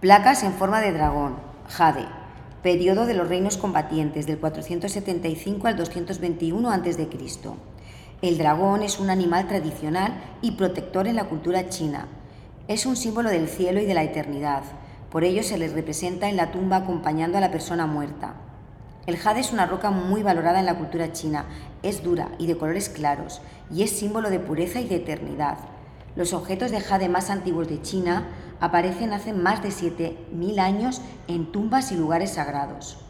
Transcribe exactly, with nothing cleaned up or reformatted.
Placas en forma de dragón, jade, periodo de los reinos combatientes, del cuatrocientos setenta y cinco al doscientos veintiuno antes de Cristo El dragón es un animal tradicional y protector en la cultura china. Es un símbolo del cielo y de la eternidad. Por ello se les representa en la tumba acompañando a la persona muerta. El jade es una roca muy valorada en la cultura china. Es dura y de colores claros y es símbolo de pureza y de eternidad. Los objetos de jade más antiguos de China aparecen hace más de siete mil años en tumbas y lugares sagrados.